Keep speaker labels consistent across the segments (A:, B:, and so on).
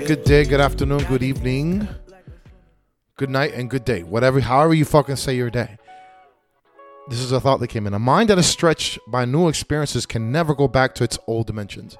A: Good day, good afternoon, good evening, good night, and good day. However you fucking say your day. This is a thought that came in. A mind that is stretched by new experiences can never go back to its old dimensions.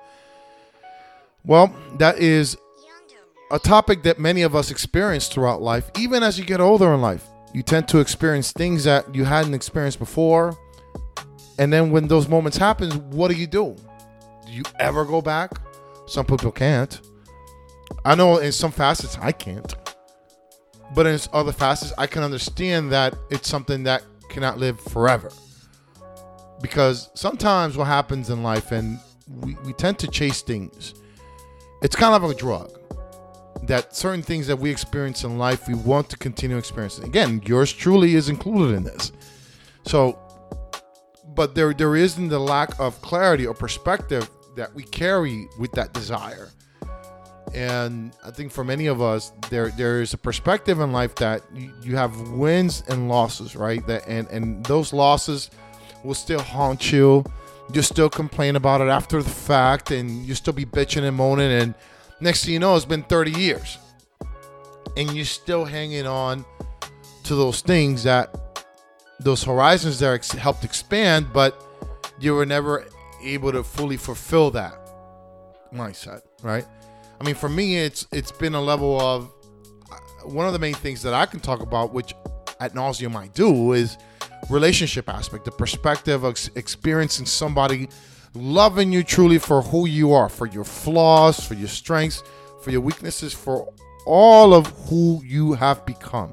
A: Well, that is a topic that many of us experience throughout life. Even as you get older in life, you tend to experience things that you hadn't experienced before. And then when those moments happen, what do? Do you ever go back? Some people can't. I know in some facets I can't. But in other facets, I can understand that it's something that cannot live forever. Because sometimes what happens in life, and we tend to chase things. It's kind of like a drug. That certain things that we experience in life, we want to continue experiencing. Again, yours truly is included in this. So, but there isn't the lack of clarity or perspective that we carry with that desire. And I think for many of us, there is a perspective in life that you have wins and losses, right? That and those losses will still haunt you. You still complain about it after the fact, and you still be bitching and moaning. And next thing you know, it's been 30 years, and you're still hanging on to those things, those horizons that helped expand, but you were never able to fully fulfill that mindset, right? I mean, for me, it's been a level of one of the main things that I can talk about, which ad nauseum I do, is relationship aspect, the perspective of experiencing somebody loving you truly for who you are, for your flaws, for your strengths, for your weaknesses, for all of who you have become.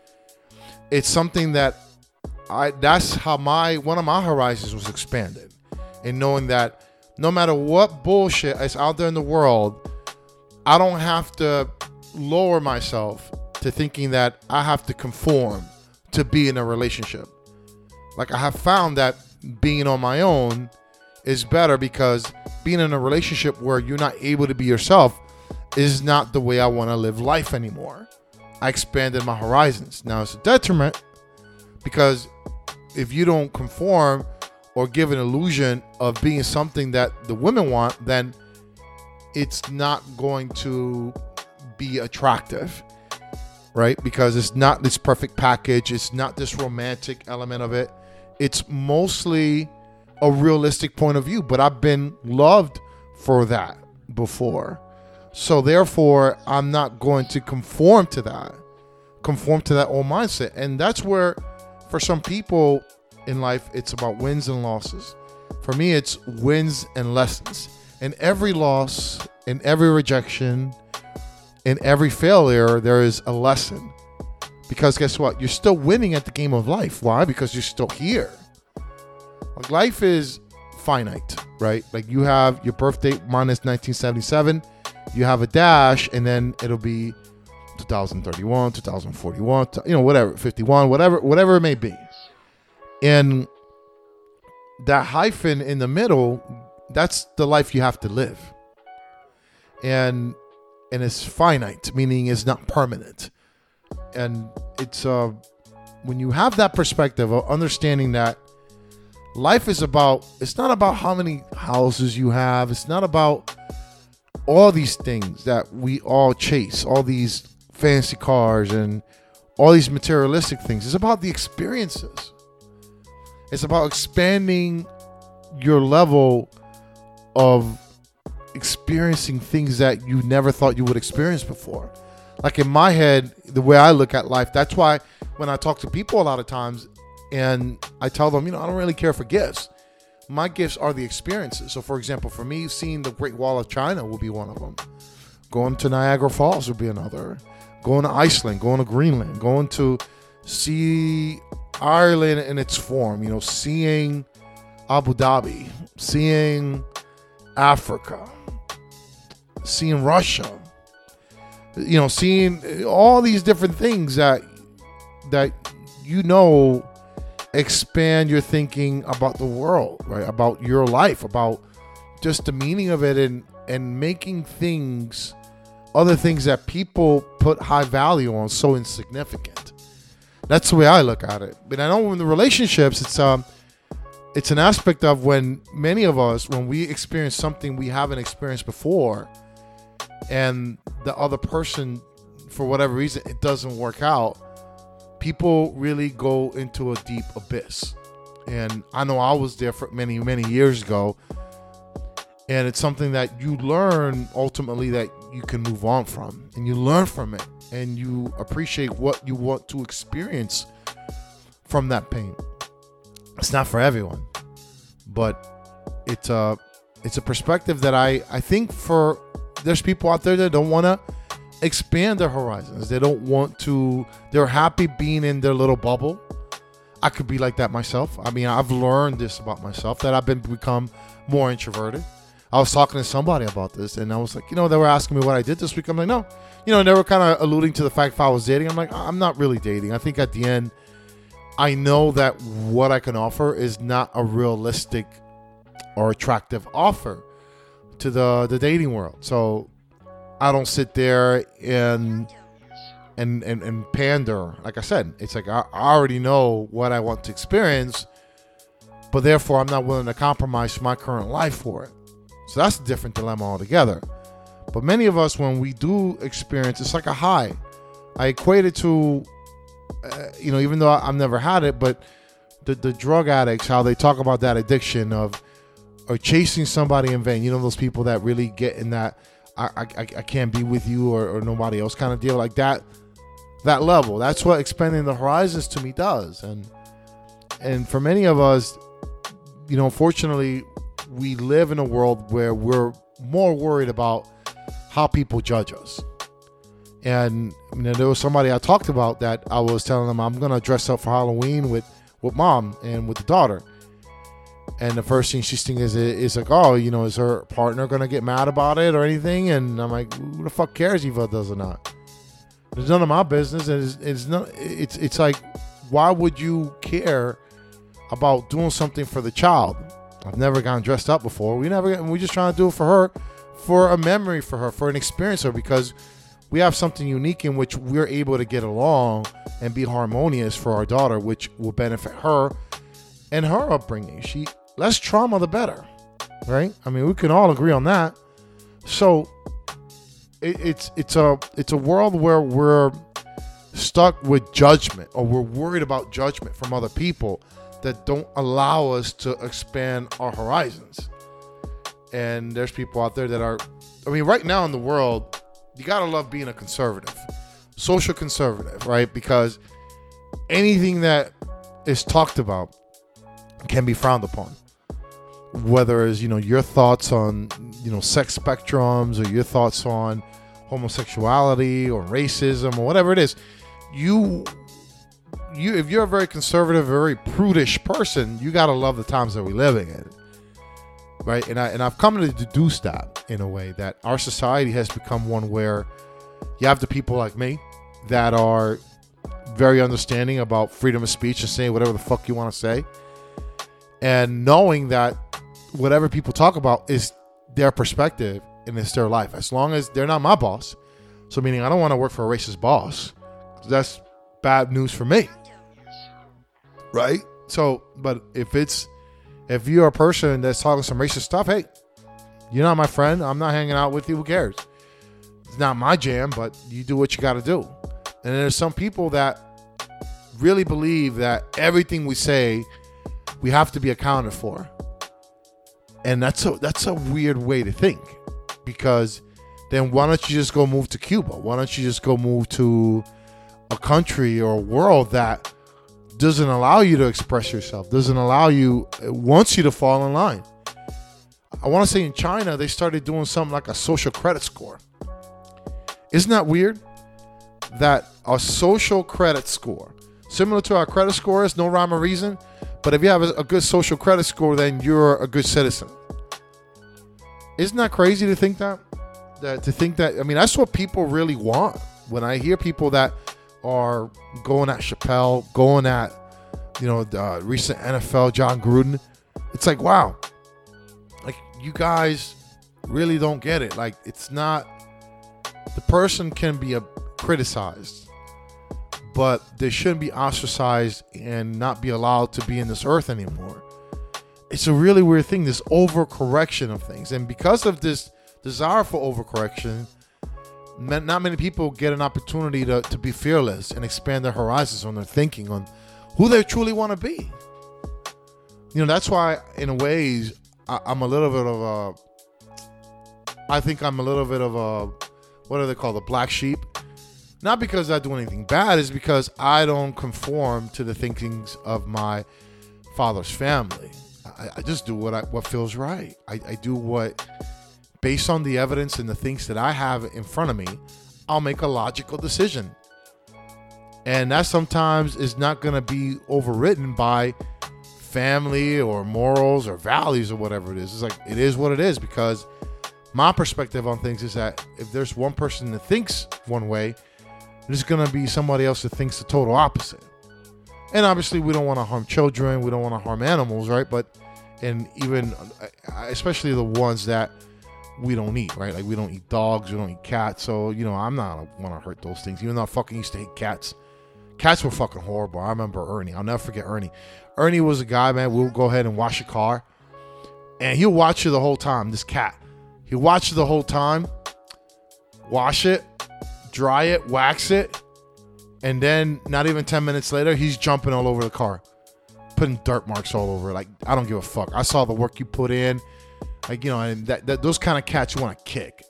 A: It's something that that's how one of my horizons was expanded, and knowing that no matter what bullshit is out there in the world, I don't have to lower myself to thinking that I have to conform to be in a relationship. Like, I have found that being on my own is better, because being in a relationship where you're not able to be yourself is not the way I want to live life anymore. I expanded my horizons. Now, it's a detriment, because if you don't conform or give an illusion of being something that the women want, then it's not going to be attractive, right? Because it's not this perfect package. It's not this romantic element of it. It's mostly a realistic point of view, but I've been loved for that before. So therefore, I'm not going to conform to that old mindset. And that's where, for some people in life, it's about wins and losses. For me, it's wins and lessons. In every loss, in every rejection, in every failure, there is a lesson. Because guess what? You're still winning at the game of life. Why? Because you're still here. Like, life is finite, right? Like, you have your birth date minus 1977. You have a dash, and then it'll be 2031, 2041, whatever, 51, whatever it may be. And that hyphen in the middle, that's the life you have to live. And it's finite, meaning it's not permanent. And it's when you have that perspective of understanding that life is it's not about how many houses you have. It's not about all these things that we all chase, all these fancy cars and all these materialistic things. It's about the experiences. It's about expanding your level of experiencing things that you never thought you would experience before. Like, in my head, the way I look at life, that's why when I talk to people a lot of times and I tell them, I don't really care for gifts. My gifts are the experiences. So, for example, for me, seeing the Great Wall of China will be one of them. Going to Niagara Falls would be another. Going to Iceland, going to Greenland, going to see Ireland in its form, seeing Abu Dhabi, seeing Africa, seeing Russia, seeing all these different things that expand your thinking about the world, right? About your life, about just the meaning of it, and making other things that people put high value on, so insignificant. That's the way I look at it. But I know in the relationships, it's an aspect of when many of us, when we experience something we haven't experienced before, and the other person, for whatever reason, it doesn't work out, people really go into a deep abyss. And I know I was there for many, many years ago. And it's something that you learn ultimately that you can move on from. And you learn from it. And you appreciate what you want to experience from that pain. It's not for everyone. But it's a perspective that I think there's people out there that don't want to expand their horizons. They don't want to, they're happy being in their little bubble. I could be like that myself. I mean, I've learned this about myself, that I've become more introverted. I was talking to somebody about this, and I was like, they were asking me what I did this week. I'm like, no. And they were kind of alluding to the fact if I was dating. I'm like, I'm not really dating. I think at the end, I know that what I can offer is not a realistic or attractive offer to the dating world. So I don't sit there and pander. Like I said, it's like I already know what I want to experience, but therefore I'm not willing to compromise my current life for it. So that's a different dilemma altogether. But many of us, when we do experience, it's like a high. I equate it to, even though I've never had it, but the drug addicts, how they talk about that addiction of chasing somebody in vain. Those people that really get in that I can't be with you or nobody else kind of deal, like that level. That's what expanding the horizons to me does. And for many of us, unfortunately, we live in a world where we're more worried about how people judge us. And there was somebody I talked about that I was telling them I'm going to dress up for Halloween with mom and with the daughter. And the first thing she's thinking is like, oh, is her partner going to get mad about it or anything? And I'm like, who the fuck cares if it does or not? It's none of my business. And it's like, why would you care about doing something for the child? I've never gotten dressed up before. We're just trying to do it for her, for a memory for her, for an experience for her, because we have something unique in which we're able to get along and be harmonious for our daughter, which will benefit her and her upbringing. Less trauma, the better, right? I mean, we can all agree on that. So it's a world where we're stuck with judgment, or we're worried about judgment from other people that don't allow us to expand our horizons. And there's people out there that are, right now in the world, you gotta love being a conservative, social conservative, right? Because anything that is talked about can be frowned upon. Whether it's, your thoughts on, sex spectrums, or your thoughts on homosexuality or racism or whatever it is, if you're a very conservative, very prudish person, you gotta love the times that we're living in, right? And I've come to deduce that in a way that our society has become one where you have the people like me that are very understanding about freedom of speech and saying whatever the fuck you want to say, and knowing that whatever people talk about is their perspective and it's their life, as long as they're not my boss. So meaning I don't want to work for a racist boss. That's bad news for me, right? So, but if you're a person that's talking some racist stuff, hey, you're not my friend. I'm not hanging out with you. Who cares? It's not my jam, but you do what you got to do. And there's some people that really believe that everything we say, we have to be accounted for. And that's a weird way to think, because then why don't you just go move to Cuba? Why don't you just go move to a country or a world that doesn't allow you to express yourself, doesn't allow you, wants you to fall in line? I want to say in China, they started doing something like a social credit score. Isn't that weird? That a social credit score, similar to our credit scores, no rhyme or reason, but if you have a good social credit score, then you're a good citizen. Isn't that crazy to think that? That's what people really want. When I hear people that are going at Chappelle, going at, the recent NFL John Gruden, it's like, wow, like, you guys really don't get it. Like, it's not, the person can be criticized, but they shouldn't be ostracized and not be allowed to be in this earth anymore. It's a really weird thing, this overcorrection of things. And because of this desire for overcorrection, not many people get an opportunity to be fearless and expand their horizons on their thinking on who they truly want to be. That's why, in ways, I'm a little bit of a, I think I'm a little bit of a, what do they call, the black sheep? Not because I do anything bad, it's because I don't conform to the thinkings of my father's family. I just do what feels right. I do what, based on the evidence and the things that I have in front of me, I'll make a logical decision. And that sometimes is not going to be overridden by family or morals or values or whatever it is. It's like, it is what it is, because my perspective on things is that if there's one person that thinks one way, there's going to be somebody else that thinks the total opposite. And obviously we don't want to harm children, we don't want to harm animals, right? And even especially the ones that we don't eat, right? Like, we don't eat dogs, we don't eat cats. So, I'm not want to hurt those things, even though I fucking used to hate cats. Cats were fucking horrible. I remember Ernie. I'll never forget Ernie. Ernie was a guy, man, we'll go ahead and wash a car, and he'll watch you the whole time, this cat. He'll watch you the whole time, wash it, dry it, wax it, and then not even 10 minutes later, he's jumping all over the car, putting dirt marks all over. Like, I don't give a fuck. I saw the work you put in. Like, and that those kind of cats you want to kick.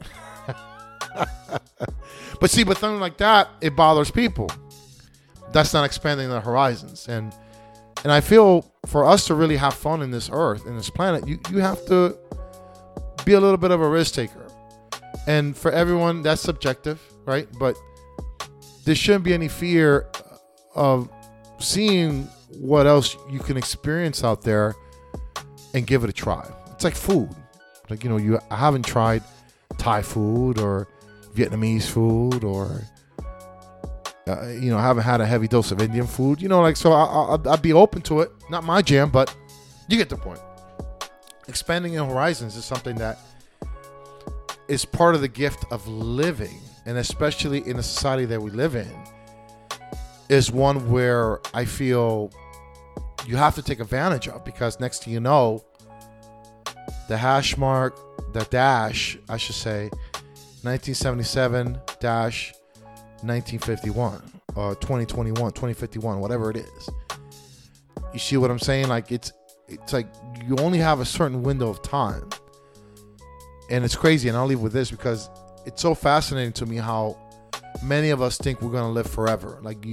A: But something like that, it bothers people. That's not expanding their horizons. And I feel for us to really have fun in this earth, in this planet, you have to be a little bit of a risk taker. And for everyone, that's subjective, right? But there shouldn't be any fear of seeing what else you can experience out there and give it a try. It's like food. Like, I haven't tried Thai food or Vietnamese food, or I haven't had a heavy dose of Indian food, so I'd be open to it. Not my jam, but you get the point. Expanding your horizons is something that is part of the gift of living, and especially in the society that we live in, is one where I feel you have to take advantage of, because next thing you know, the hash mark, the dash, I should say, 1977-1951, or 2021, 2051, whatever it is. You see what I'm saying? Like, it's like you only have a certain window of time. And it's crazy, and I'll leave with this because it's so fascinating to me how many of us think we're going to live forever. Like,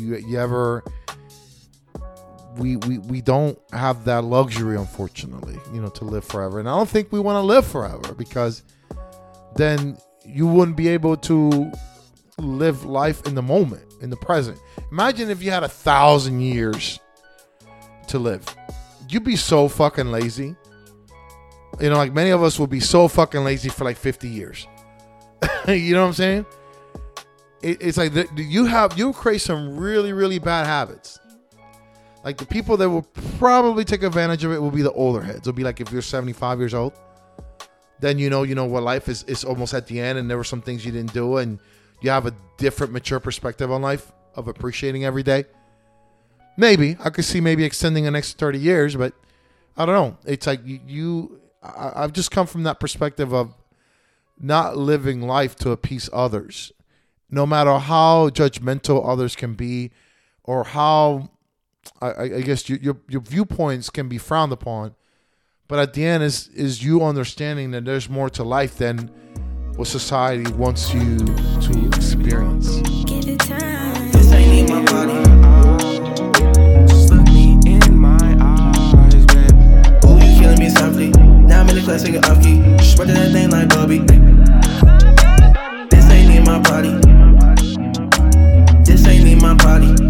A: we don't have that luxury, unfortunately, to live forever. And I don't think we want to live forever, because then you wouldn't be able to live life in the moment, in the present. Imagine if you had 1,000 years to live. You'd be so fucking lazy. Like, many of us will be so fucking lazy for like 50 years. You know what I'm saying? It's like you'll create some really, really bad habits. Like, the people that will probably take advantage of it will be the older heads. It'll be like, if you're 75 years old, then you know what life is almost at the end, and there were some things you didn't do, and you have a different, mature perspective on life of appreciating every day. Maybe I could see extending the next 30 years, but I don't know. It's like I've just come from that perspective of not living life to appease others, no matter how judgmental others can be, or how I guess your viewpoints can be frowned upon. But at the end is you understanding that there's more to life than what society wants you to experience.
B: This ain't in my body. Just look me in my eyes, babe. Ooh, you killing me softly. Now I'm in the class singing off key. Spread that thing like Bobby. This ain't in my body. This ain't in my body.